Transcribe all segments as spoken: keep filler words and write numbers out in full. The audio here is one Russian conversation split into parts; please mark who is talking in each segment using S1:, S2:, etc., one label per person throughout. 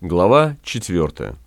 S1: Глава четвертая.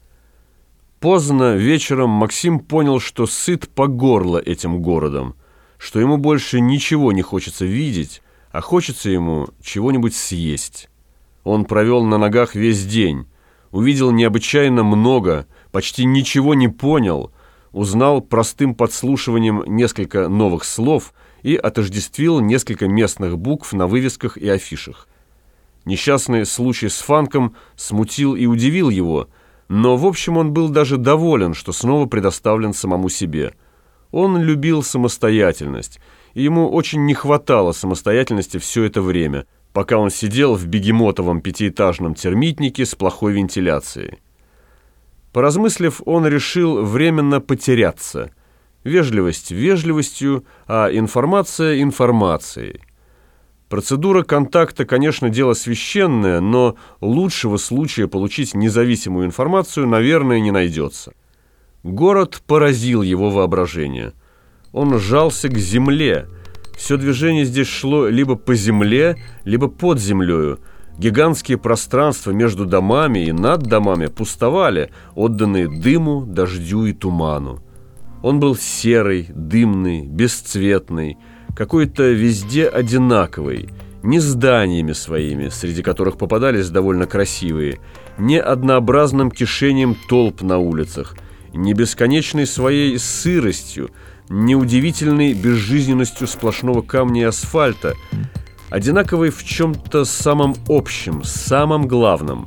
S1: Поздно вечером Максим понял, что сыт по горло этим городом, что ему больше ничего не хочется видеть, а хочется ему чего-нибудь съесть. Он провел на ногах весь день, увидел необычайно много, почти ничего не понял, узнал простым подслушиванием несколько новых слов и отождествил несколько местных букв на вывесках и афишах. Несчастный случай с Фанком смутил и удивил его, но в общем он был даже доволен, что снова предоставлен самому себе. Он любил самостоятельность, и ему очень не хватало самостоятельности все это время, пока он сидел в бегемотовом пятиэтажном термитнике с плохой вентиляцией. Поразмыслив, он решил временно потеряться. Вежливость вежливостью, а информация информацией. Процедура контакта, конечно, дело священное, но лучшего случая получить независимую информацию, наверное, не найдется. Город поразил его воображение. Он сжался к земле. Все движение здесь шло либо по земле, либо под землею. Гигантские пространства между домами и над домами пустовали, отданные дыму, дождю и туману. Он был серый, дымный, бесцветный, какой-то везде одинаковый, не зданиями своими, среди которых попадались довольно красивые, не однообразным кишением толп на улицах, не бесконечной своей сыростью, не удивительной безжизненностью сплошного камня и асфальта, одинаковый в чем-то самом общем, самом главном.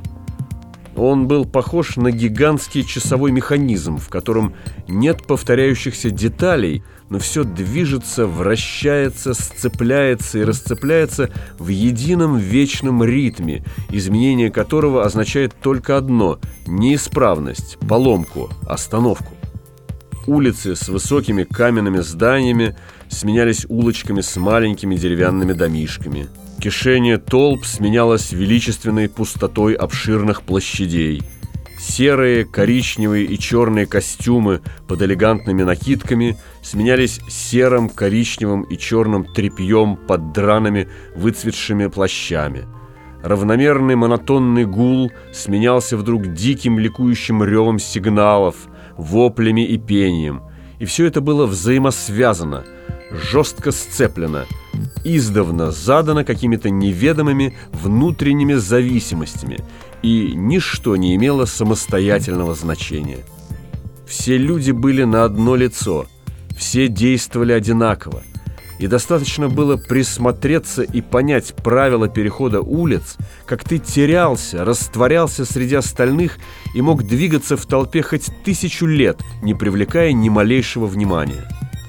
S1: Он был похож на гигантский часовой механизм, в котором нет повторяющихся деталей, но все движется, вращается, сцепляется и расцепляется в едином вечном ритме, изменение которого означает только одно – неисправность, поломку, остановку. Улицы с высокими каменными зданиями сменялись улочками с маленькими деревянными домишками. Кишение толп сменялось величественной пустотой обширных площадей. Серые, коричневые и черные костюмы под элегантными накидками сменялись серым, коричневым и черным тряпьем под драными выцветшими плащами. Равномерный монотонный гул сменялся вдруг диким ликующим ревом сигналов, воплями и пением. И все это было взаимосвязано, жестко сцеплено, издавна задано какими-то неведомыми внутренними зависимостями, и ничто не имело самостоятельного значения. Все люди были на одно лицо, все действовали одинаково, и достаточно было присмотреться и понять правила перехода улиц, как ты терялся, растворялся среди остальных и мог двигаться в толпе хоть тысячу лет, не привлекая ни малейшего внимания.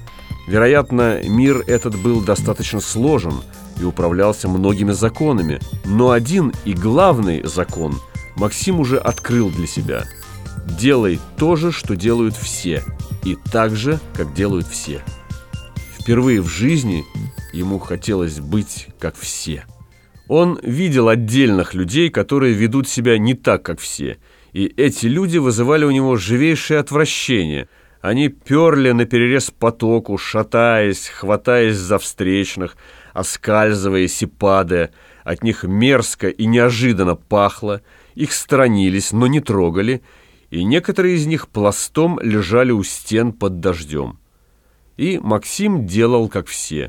S1: Вероятно, мир этот был достаточно сложен и управлялся многими законами, но один и главный закон Максим уже открыл для себя. Делай то же, что делают все, и так же, как делают все. Впервые в жизни ему хотелось быть как все. Он видел отдельных людей, которые ведут себя не так, как все, и эти люди вызывали у него живейшее отвращение. Они перли наперерез потоку, шатаясь, хватаясь за встречных, оскальзываясь и падая. От них мерзко и неожиданно пахло, их сторонились, но не трогали, и некоторые из них пластом лежали у стен под дождем. И Максим делал, как все.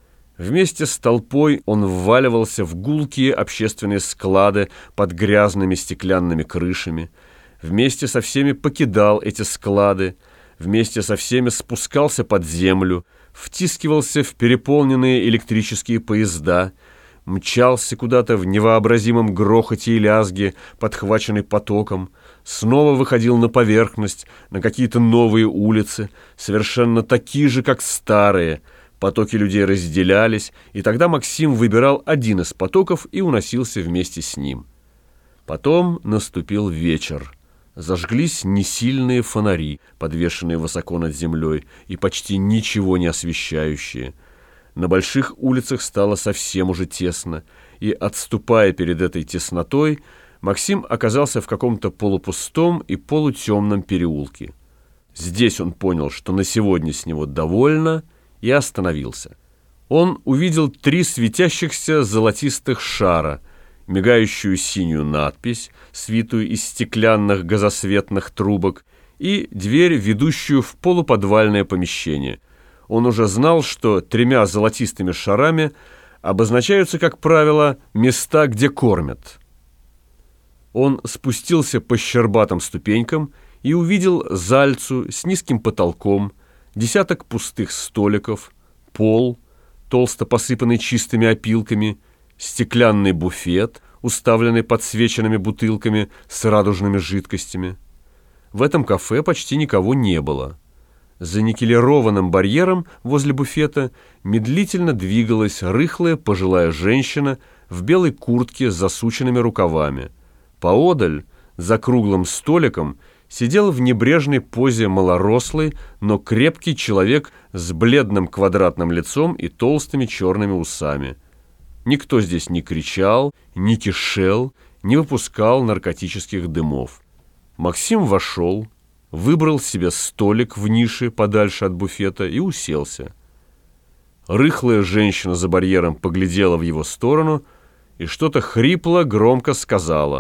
S1: Вместе с толпой он вваливался в гулкие общественные склады под грязными стеклянными крышами, вместе со всеми покидал эти склады, вместе со всеми спускался под землю, втискивался в переполненные электрические поезда, мчался куда-то в невообразимом грохоте и лязге, подхваченный потоком, снова выходил на поверхность, на какие-то новые улицы, совершенно такие же, как старые. Потоки людей разделялись, и тогда Максим выбирал один из потоков и уносился вместе с ним. Потом наступил вечер. Зажглись несильные фонари, подвешенные высоко над землей и почти ничего не освещающие. На больших улицах стало совсем уже тесно, и, отступая перед этой теснотой, Максим оказался в каком-то полупустом и полутемном переулке. Здесь он понял, что на сегодня с него довольно, и остановился. Он увидел три светящихся золотистых шара мигающую синюю надпись, свитую из стеклянных газосветных трубок, и дверь, ведущую в полуподвальное помещение. Он уже знал, что тремя золотистыми шарами обозначаются, как правило, места, где кормят. Он спустился по щербатым ступенькам и увидел зальцу с низким потолком, десяток пустых столиков, пол, толсто посыпанный чистыми опилками, стеклянный буфет, уставленный подсвеченными бутылками с радужными жидкостями. В этом кафе почти никого не было. За никелированным барьером возле буфета медлительно двигалась рыхлая пожилая женщина в белой куртке с засученными рукавами. Поодаль, за круглым столиком, сидел в небрежной позе малорослый, но крепкий человек с бледным квадратным лицом и толстыми черными усами. Никто здесь не кричал, не кишел, не выпускал наркотических дымов. Максим вошел, выбрал себе столик в нише подальше от буфета и уселся. Рыхлая женщина за барьером поглядела в его сторону и что-то хрипло громко сказала.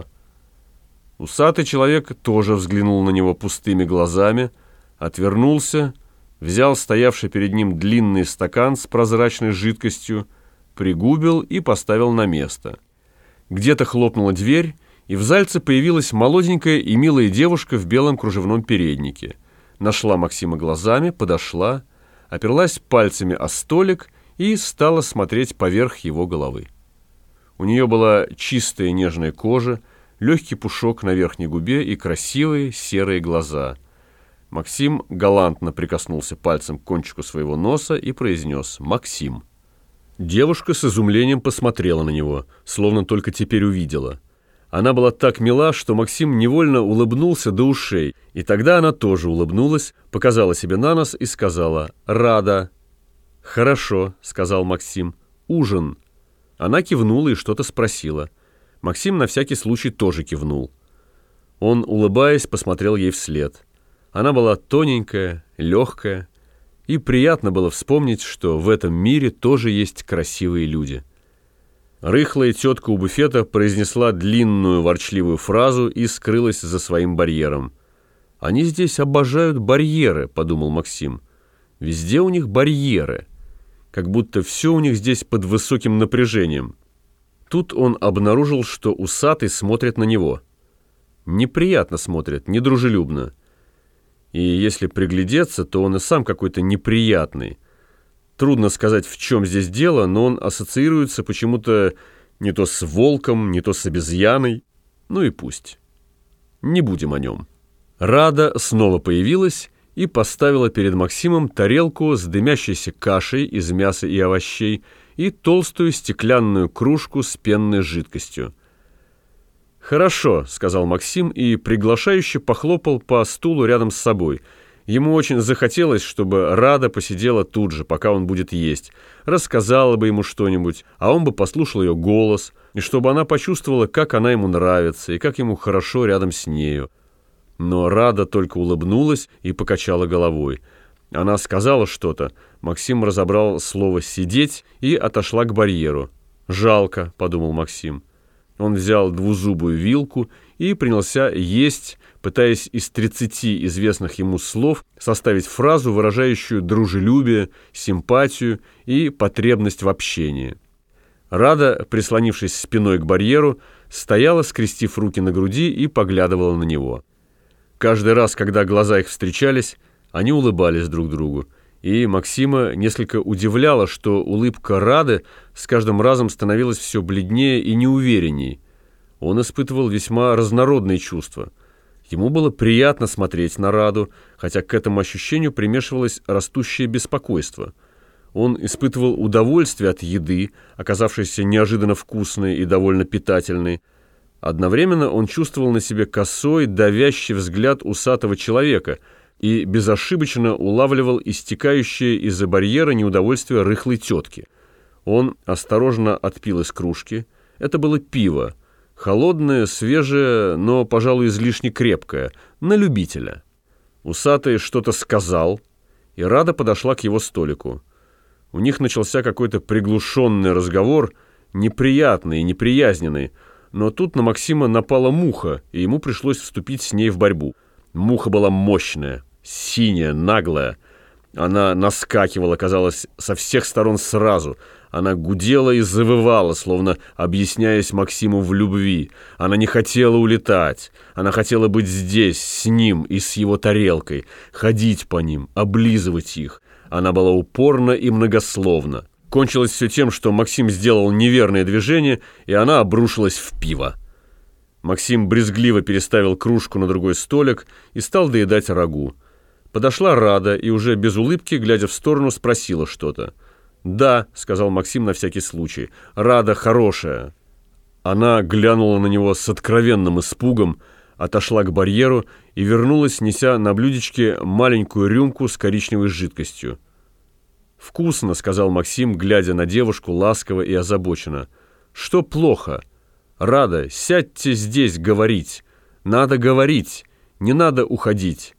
S1: Усатый человек тоже взглянул на него пустыми глазами, отвернулся, взял стоявший перед ним длинный стакан с прозрачной жидкостью, пригубил и поставил на место. Где-то хлопнула дверь, и в зальце появилась молоденькая и милая девушка в белом кружевном переднике. Нашла Максима глазами, подошла, оперлась пальцами о столик и стала смотреть поверх его головы. У нее была чистая нежная кожа, легкий пушок на верхней губе и красивые серые глаза. Максим галантно прикоснулся пальцем к кончику своего носа и произнес «Максим». Девушка с изумлением посмотрела на него, словно только теперь увидела. Она была так мила, что Максим невольно улыбнулся до ушей, и тогда она тоже улыбнулась, показала себе на нос и сказала «Рада». «Хорошо», — сказал Максим, — «ужин». Она кивнула и что-то спросила. Максим на всякий случай тоже кивнул. Он, улыбаясь, посмотрел ей вслед. Она была тоненькая, легкая, и приятно было вспомнить, что в этом мире тоже есть красивые люди. Рыхлая тетка у буфета произнесла длинную ворчливую фразу и скрылась за своим барьером. «Они здесь обожают барьеры», — подумал Максим. «Везде у них барьеры, как будто все у них здесь под высоким напряжением». Тут он обнаружил, что усатый смотрит на него. Неприятно смотрит, недружелюбно. И если приглядеться, то он и сам какой-то неприятный. Трудно сказать, в чем здесь дело, но он ассоциируется почему-то не то с волком, не то с обезьяной. Ну и пусть. Не будем о нем. Рада снова появилась и поставила перед Максимом тарелку с дымящейся кашей из мяса и овощей и толстую стеклянную кружку с пенной жидкостью. «Хорошо», — сказал Максим и приглашающе похлопал по стулу рядом с собой. Ему очень захотелось, чтобы Рада посидела тут же, пока он будет есть, рассказала бы ему что-нибудь, а он бы послушал ее голос, и чтобы она почувствовала, как она ему нравится и как ему хорошо рядом с нею. Но Рада только улыбнулась и покачала головой. Она сказала что-то. Максим разобрал слово «сидеть» и отошла к барьеру. «Жалко», — подумал Максим. Он взял двузубую вилку и принялся есть, пытаясь из тридцати известных ему слов составить фразу, выражающую дружелюбие, симпатию и потребность в общении. Рада, прислонившись спиной к барьеру, стояла, скрестив руки на груди и поглядывала на него. Каждый раз, когда глаза их встречались, они улыбались друг другу, и Максима несколько удивляло, что улыбка Рады с каждым разом становилась все бледнее и неуверенней. Он испытывал весьма разнородные чувства. Ему было приятно смотреть на Раду, хотя к этому ощущению примешивалось растущее беспокойство. Он испытывал удовольствие от еды, оказавшейся неожиданно вкусной и довольно питательной. Одновременно он чувствовал на себе косой, давящий взгляд усатого человека и безошибочно улавливал истекающее из-за барьера неудовольствие рыхлой тетки. Он осторожно отпил из кружки. Это было пиво. Холодное, свежее, но, пожалуй, излишне крепкое. На любителя. Усатый что-то сказал, и Рада подошла к его столику. У них начался какой-то приглушенный разговор, неприятный и неприязненный. но тут на Максима напала муха, и ему пришлось вступить с ней в борьбу. Муха была мощная, синяя, наглая. Она наскакивала, казалось, со всех сторон сразу. Она гудела и завывала, словно объясняясь Максиму в любви. Она не хотела улетать. Она хотела быть здесь, с ним и с его тарелкой, ходить по ним, облизывать их. Она была упорна и многословна. Кончилось все тем, что Максим сделал неверное движение, и она обрушилась в пиво. Максим брезгливо переставил кружку на другой столик и стал доедать рагу. Подошла Рада и уже без улыбки, глядя в сторону, спросила что-то. «Да», — сказал Максим на всякий случай, — «Рада хорошая». Она глянула на него с откровенным испугом, отошла к барьеру и вернулась, неся на блюдечке маленькую рюмку с коричневой жидкостью. «Вкусно», — сказал Максим, глядя на девушку ласково и озабоченно. «Что плохо? Рада, сядьте здесь говорить. Надо говорить, не надо уходить».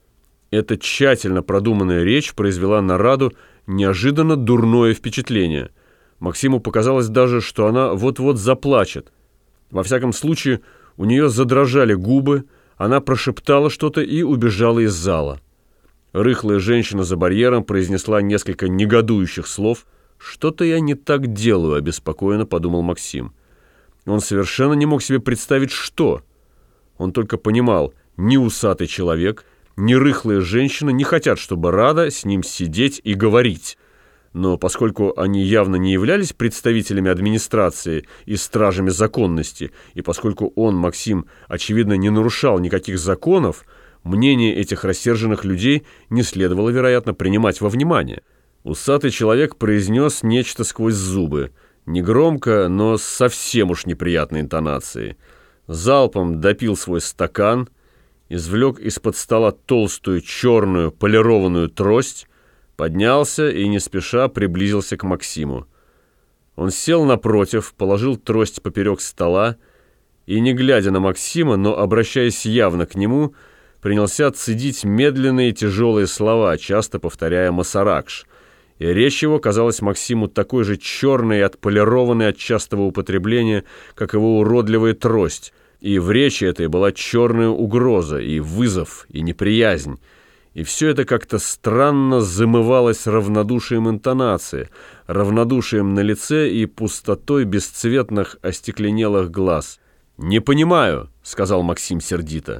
S1: Эта тщательно продуманная речь произвела на Раду неожиданно дурное впечатление. Максиму показалось даже, что она вот-вот заплачет. Во всяком случае, у нее задрожали губы, она прошептала что-то и убежала из зала. Рыхлая женщина за барьером произнесла несколько негодующих слов. «Что-то я не так делаю», — обеспокоенно подумал Максим. Он совершенно не мог себе представить, что. Он только понимал, ни усатый человек, ни рыхлая женщина не хотят, чтобы Рада с ним сидеть и говорить. Но поскольку они явно не являлись представителями администрации и стражами законности, и поскольку он, Максим, очевидно, не нарушал никаких законов, мнение этих рассерженных людей не следовало, вероятно, принимать во внимание. Усатый человек произнес нечто сквозь зубы, негромко, но с совсем уж неприятной интонацией. Залпом допил свой стакан, извлек из-под стола толстую черную полированную трость, поднялся и не спеша приблизился к Максиму. Он сел напротив, положил трость поперек стола и, не глядя на Максима, но обращаясь явно к нему, принялся цедить медленные тяжелые слова, часто повторяя «Масаракш». И речь его казалась Максиму такой же черной и отполированной от частого употребления, как его уродливая трость. И в речи этой была черная угроза, и вызов, и неприязнь. И все это как-то странно замывалось равнодушием интонации, равнодушием на лице и пустотой бесцветных остекленелых глаз. «Не понимаю», — сказал Максим сердито.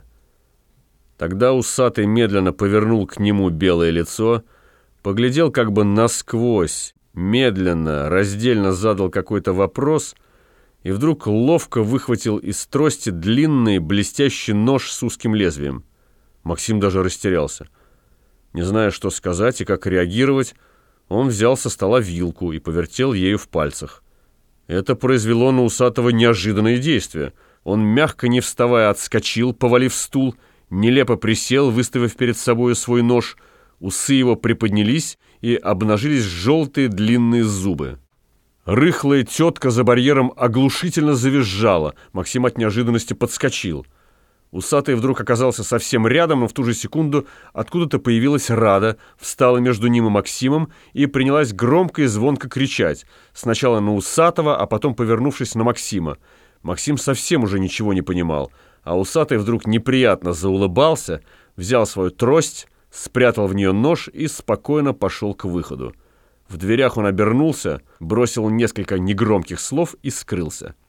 S1: Тогда усатый медленно повернул к нему белое лицо, поглядел как бы насквозь, медленно, раздельно задал какой-то вопрос и вдруг ловко выхватил из трости длинный блестящий нож с узким лезвием. Максим даже растерялся. Не зная, что сказать и как реагировать, он взял со стола вилку и повертел ею в пальцах. Это произвело на усатого неожиданное действие. Он, мягко не вставая, отскочил, повалив стул, нелепо присел, выставив перед собой свой нож. Усы его приподнялись, и обнажились желтые длинные зубы. Рыхлая тетка за барьером оглушительно завизжала. Максим от неожиданности подскочил. Усатый вдруг оказался совсем рядом, но в ту же секунду откуда-то появилась Рада, встала между ним и Максимом и принялась громко и звонко кричать. Сначала на усатого, а потом повернувшись на Максима. Максим совсем уже ничего не понимал, а усатый вдруг неприятно заулыбался, взял свою трость, спрятал в нее нож и спокойно пошел к выходу. В дверях он обернулся, бросил несколько негромких слов и скрылся.